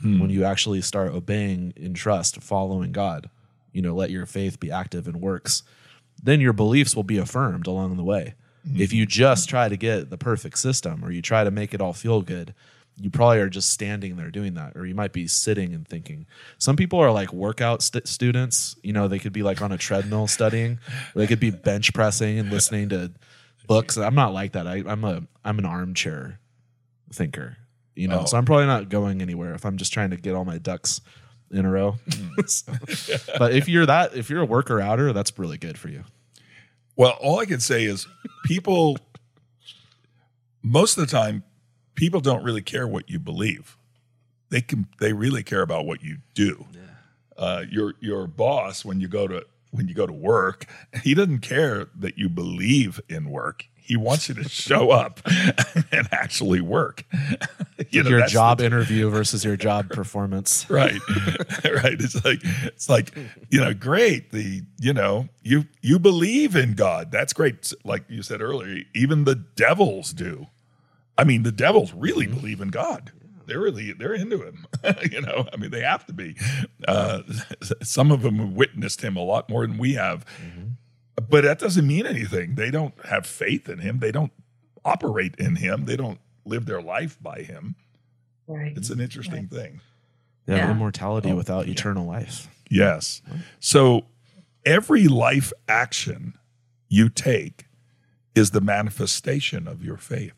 Hmm. When you actually start obeying in trust, following God, you know, let your faith be active in works, then your beliefs will be affirmed along the way. Mm-hmm. If you just try to get the perfect system or you try to make it all feel good, you probably are just standing there doing that, or you might be sitting and thinking. Some people are like workout st- students. You know, they could be like on a treadmill studying, or they could be bench pressing and listening to books. I'm not like that. I, I'm a I'm an armchair thinker. You know, oh. So I'm probably not going anywhere if I'm just trying to get all my ducks in a row. so, but if you're that, if you're a worker outer, that's really good for you. Well, all I can say is people, most of the time, people don't really care what you believe. They can. They really care about what you do. Yeah. Uh, your your boss, when you go to when you go to work, he doesn't care that you believe in work. He wants you to show up and actually work. You know, your job interview versus your job performance. Right. Right. It's like it's like, you know, great. The you know, you you believe in God. That's great. Like you said earlier, even the devils do. I mean, the devils really mm-hmm. believe in God. They're really, they're into him. you know, I mean, they have to be. Uh, some of them have witnessed him a lot more than we have. Mm-hmm. But that doesn't mean anything. They don't have faith in him. They don't operate in him. They don't live their life by him. Right. It's an interesting right. thing. They have yeah. immortality oh, without yeah. eternal life. Yes. So every life action you take is the manifestation of your faith.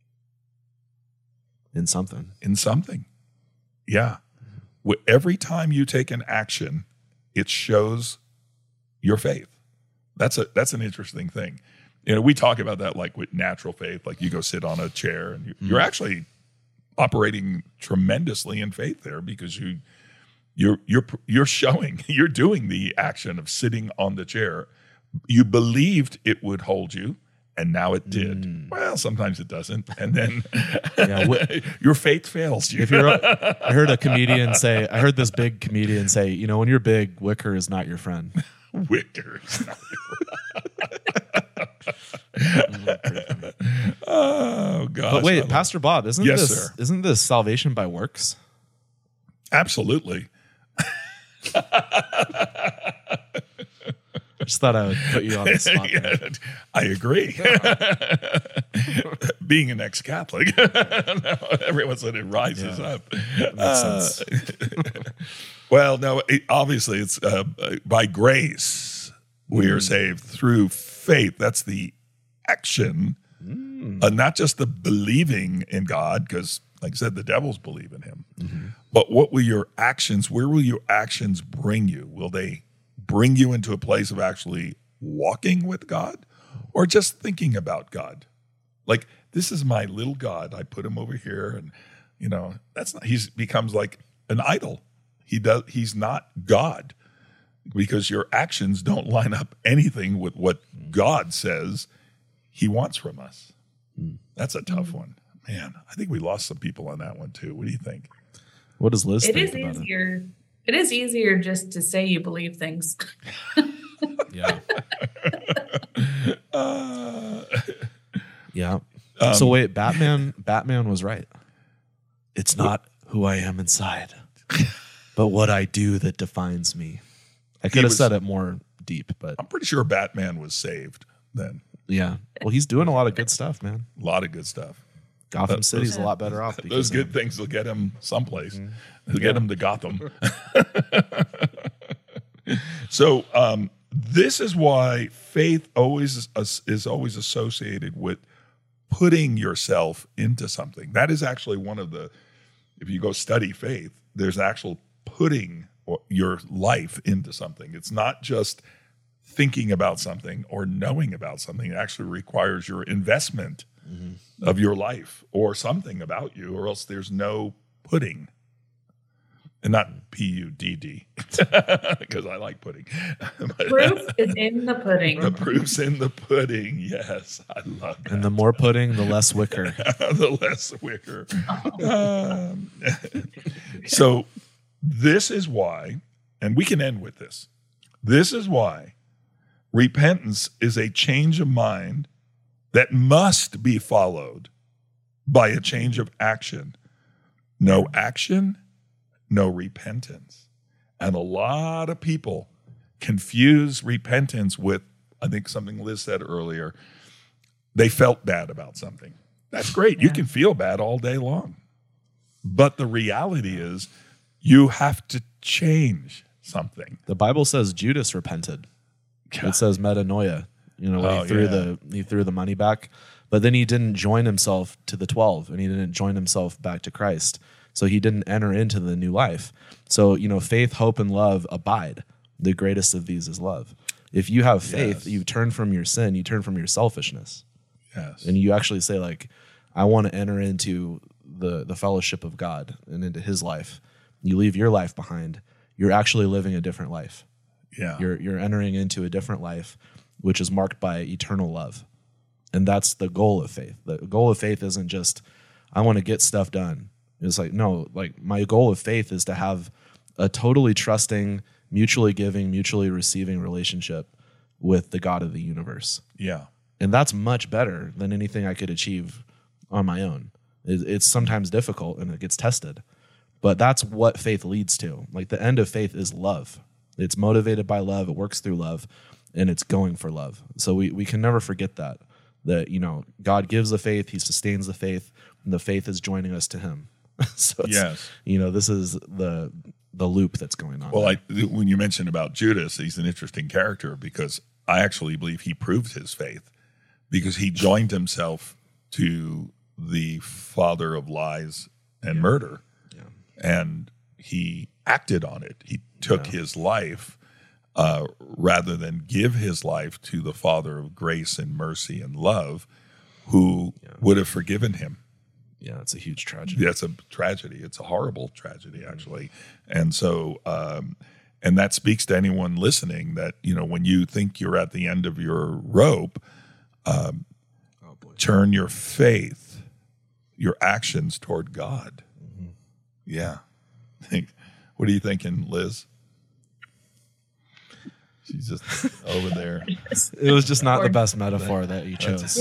In something. In something. Yeah. Every time you take an action, it shows your faith. That's a that's an interesting thing. You know, we talk about that like with natural faith, like you go sit on a chair and you, mm. you're actually operating tremendously in faith there because you you're you're you're showing, you're doing the action of sitting on the chair. You believed it would hold you. And now it did. Mm. Well, sometimes it doesn't. And then yeah, wh- your faith fails you. If you're a, I heard a comedian say, I heard this big comedian say, you know, when you're big, wicker is not your friend. Wicker is not your friend. Oh, gosh. But wait, Pastor Bob, isn't yes, this sir. isn't this salvation by works? Absolutely. I just thought I would put you on the spot. yeah, I agree. Being an ex-Catholic, every once in a while it rises yeah, up. That makes uh, sense. Well, no, it, obviously it's uh, by grace we mm. are saved through faith. That's the action, mm. uh, not just the believing in God, because like I said, the devils believe in him. Mm-hmm. But what will your actions, where will your actions bring you? Will they bring you into a place of actually walking with God or just thinking about God? Like, this is my little God. I put him over here and, you know, that's not, he's becomes like an idol. He does, he's not God because your actions don't line up anything with what God says he wants from us. That's a tough one. Man, I think we lost some people on that one too. What do you think? What does Liz it think is about easier. It? It is easier just to say you believe things. yeah. Uh, yeah. Um, so wait, Batman Batman was right. It's not who I am inside, but what I do that defines me. I could have was, said it more deep, but I'm pretty sure Batman was saved then. Yeah. Well, he's doing a lot of good stuff, man. A lot of good stuff. Gotham but, City's a lot better off. Those good him. things will get him someplace. Mm-hmm. They'll yeah. get him to Gotham. So um, this is why faith always is, is always associated with putting yourself into something. That is actually one of the, if you go study faith, there's actual putting your life into something. It's not just thinking about something or knowing about something. It actually requires your investment mm-hmm. of your life or something about you, or else there's no pudding. And not P U D D, because I like pudding. Proof is in the pudding. The proof's in the pudding, yes. I love that. And the more pudding, the less wicker. The less wicker. Um, so this is why, and we can end with this, this is why repentance is a change of mind that must be followed by a change of action. No action, no repentance. And a lot of people confuse repentance with, I think something Liz said earlier, they felt bad about something. That's great. Yeah. You can feel bad all day long. But the reality is you have to change something. The Bible says Judas repented. God. It says metanoia. You know, Oh, he threw yeah. the he threw the money back, but then he didn't join himself to the twelve, and he didn't join himself back to Christ. So he didn't enter into the new life. So, you know, faith, hope, and love abide. The greatest of these is love. If you have faith, Yes. you turn from your sin, you turn from your selfishness, Yes. and you actually say, like, I want to enter into the the fellowship of God and into his life. You leave your life behind. You're actually living a different life. Yeah. You're you're entering into a different life, which is marked by eternal love. And that's the goal of faith. The goal of faith isn't just, I want to get stuff done. It's like, no, like my goal of faith is to have a totally trusting, mutually giving, mutually receiving relationship with the God of the universe. Yeah. And that's much better than anything I could achieve on my own. It, it's sometimes difficult and it gets tested, but that's what faith leads to. Like the end of faith is love. It's motivated by love. It works through love, and it's going for love. So we, we can never forget that, that, you know, God gives the faith, he sustains the faith, and the faith is joining us to him. So it's, Yes. you know, this is the, the loop that's going on. Well, there. I, when you mentioned about Judas, he's an interesting character because I actually believe he proved his faith because he joined himself to the father of lies and Yeah. murder. Yeah. And he acted on it. He took Yeah. his life uh, rather than give his life to the Father of grace and mercy and love who Yeah. would have forgiven him. Yeah, it's a huge tragedy. That's a tragedy. It's a horrible tragedy, actually. And so, um, and that speaks to anyone listening that, you know, when you think you're at the end of your rope, um, Oh boy. turn your faith, your actions toward God. Mm-hmm. Yeah. What are you thinking, Liz? She's just over there. It was just not the best metaphor that you chose.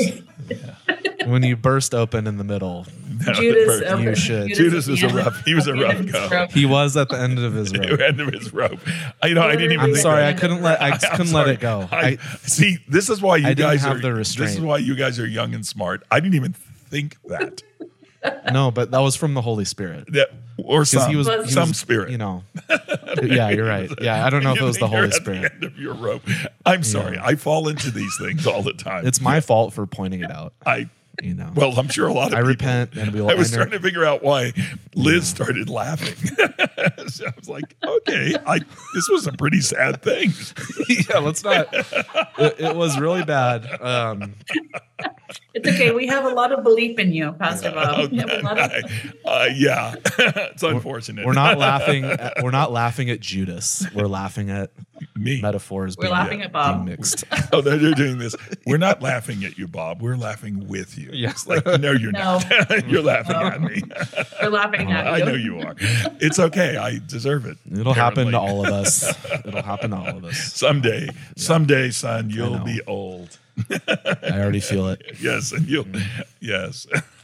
When you burst open in the middle, Judas, You opened- should. Judas at was the a end rough- he was at a the rough end of his go. rope. he was at the end of his rope. End of his rope. I, you know, I didn't even. I'm think sorry, that. I couldn't let I I'm couldn't let sorry. it go. I, I, see, this is why you I didn't guys have are. the This is restraint. why you guys are young and smart. I didn't even think that. no, but that was from the Holy Spirit. that or some, he was, But- he some was, spirit. You know. Yeah, you're right. Yeah, I don't know if it You was the think you're Holy at Spirit. The end of your rope. I'm sorry. I fall into these things all the time. It's my fault for pointing it out. I. You know. Well, I'm sure a lot of I people. repent and we will I was enter- trying to figure out why Liz started laughing. So I was like, okay, I this was a pretty sad thing. yeah, let's not. It, it was really bad. Um, It's okay. We have a lot of belief in you, Pastor Bob. We have a lot of uh, yeah, it's unfortunate. we're not laughing. At, we're not laughing at Judas. We're laughing at me. metaphors. We're being, laughing at Bob. being mixed. Oh, they're, they're doing this. We're not laughing at you, Bob. We're laughing with you. Yeah. It's like, no, you're No. not. You're laughing No. at me. We're laughing at I you. know you are. It's okay. I deserve it. It'll happen to apparently. all of us. It'll happen to all of us. Someday, someday, son, you'll know. be old. I already feel it. Yes, and you'll. Yes.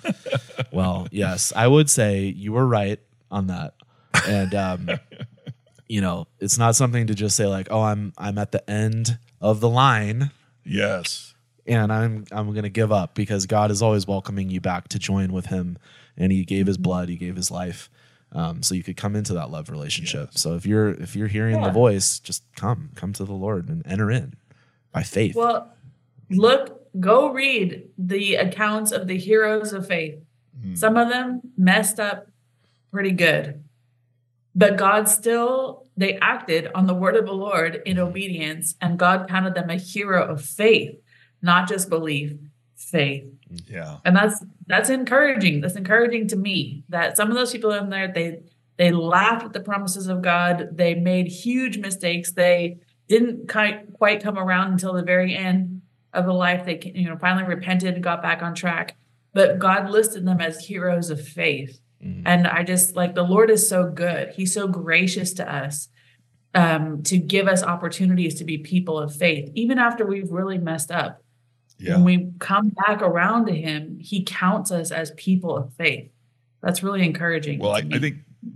Well, yes, I would say you were right on that. And um, you know, it's not something to just say like, "Oh, I'm I'm at the end of the line Yes. and I'm I'm going to give up," because God is always welcoming you back to join with him, and he gave his blood, he gave his life. Um, so you could come into that love relationship. Yes. So if you're if you're hearing Yeah. the voice, just come, come to the Lord and enter in by faith. Well, look, go read the accounts of the heroes of faith. Some of them messed up pretty good. But God still, they acted on the word of the Lord in obedience, and God counted them a hero of faith, not just belief, faith. Yeah. And that's that's encouraging. That's encouraging to me that some of those people in there, they they laughed at the promises of God. They made huge mistakes. They didn't quite quite come around until the very end of the life. They you know finally repented and got back on track. But God listed them as heroes of faith. Mm-hmm. And I just like the Lord is so good. He's so gracious to us um, to give us opportunities to be people of faith, even after we've really messed up. Yeah. When we come back around to him, he counts us as people of faith. That's really encouraging. Well, I, to I me. think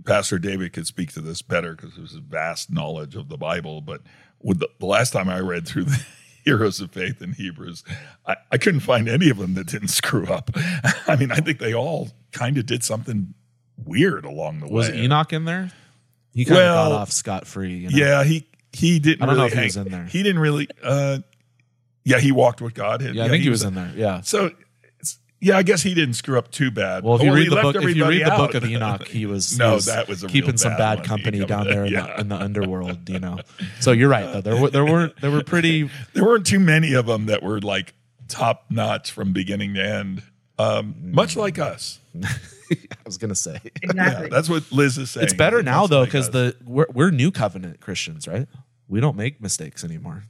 Pastor David could speak to this better because of his vast knowledge of the Bible. But with the, the last time I read through the heroes of faith in Hebrews, I, I couldn't find any of them that didn't screw up. I mean, I think they all kind of did something weird along the Was way. Was Enoch in there? He kind of well, got off scot-free. You know? Yeah, he he didn't I don't really know if hang, he was in there. He didn't really, uh, yeah, he walked with God. Yeah, I yeah, think he was, was in there, yeah. So, it's, yeah, I guess he didn't screw up too bad. Well, if you well, read the book, if you read the out. book of Enoch, he was, no, he was that was a keeping real some bad, bad one. company down there in, yeah. the, in the underworld, you know. So you're right, though. There were there weren't there were pretty. There weren't too many of them that were like top notch from beginning to end. Um, much like us. I was gonna say Exactly. Yeah, that's what Liz is saying. it's better now much though like because us. the we're, we're new covenant Christians, right? We don't make mistakes anymore.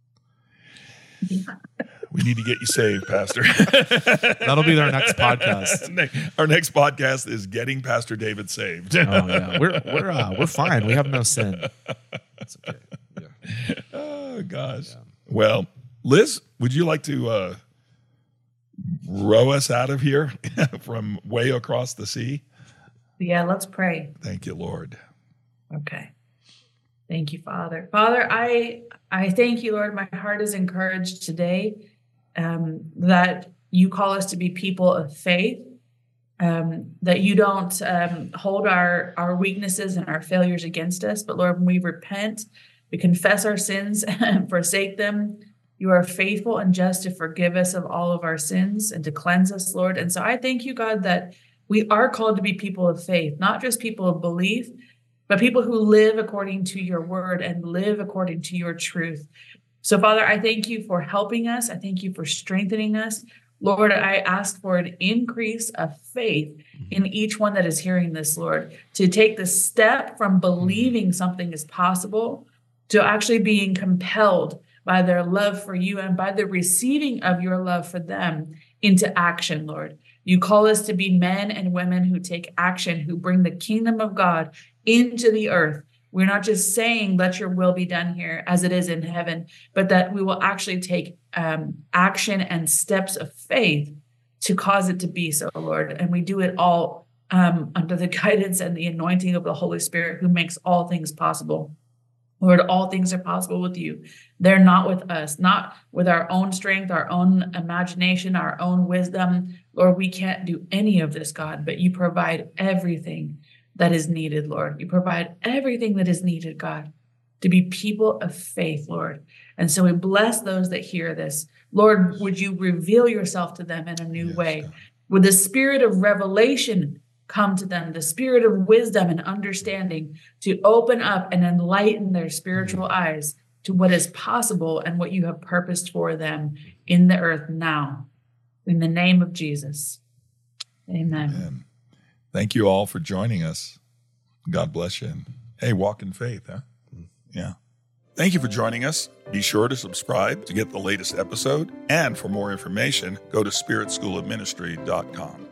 We need to get you saved, Pastor. That'll be our next podcast. Our next podcast is getting Pastor David saved. Oh yeah, we're we're uh, we're fine. We have no sin. That's okay. Yeah. Oh gosh. Yeah. Well, Liz, would you like to uh, row us out of here from way across the sea? Yeah, let's pray. Thank you, Lord. Okay. Thank you, Father. Father, I I thank you, Lord. My heart is encouraged today um, that you call us to be people of faith, um, that you don't um, hold our, our weaknesses and our failures against us. But Lord, when we repent, we confess our sins and forsake them, you are faithful and just to forgive us of all of our sins and to cleanse us, Lord. And so I thank you, God, that we are called to be people of faith, not just people of belief, but people who live according to your word and live according to your truth. So, Father, I thank you for helping us. I thank you for strengthening us. Lord, I ask for an increase of faith in each one that is hearing this, Lord, to take the step from believing something is possible to actually being compelled by their love for you and by the receiving of your love for them into action, Lord. You call us to be men and women who take action, who bring the kingdom of God into the earth. We're not just saying, let your will be done here as it is in heaven, but that we will actually take um, action and steps of faith to cause it to be so, Lord. And we do it all um, under the guidance and the anointing of the Holy Spirit, who makes all things possible. Lord, all things are possible with you. They're not with us, not with our own strength, our own imagination, our own wisdom. Lord, we can't do any of this, God, but you provide everything that is needed, Lord. You provide everything that is needed, God, to be people of faith, Lord. And so we bless those that hear this. Lord, would you reveal yourself to them in a new Yes, way? God. Would the spirit of revelation come to them, the spirit of wisdom and understanding to open up and enlighten their spiritual eyes to what is possible and what you have purposed for them in the earth now. In the name of Jesus. Amen. Amen. Thank you all for joining us. God bless you. And hey, walk in faith, huh? Yeah. Thank you for joining us. Be sure to subscribe to get the latest episode. And for more information, go to spirit school of ministry dot com.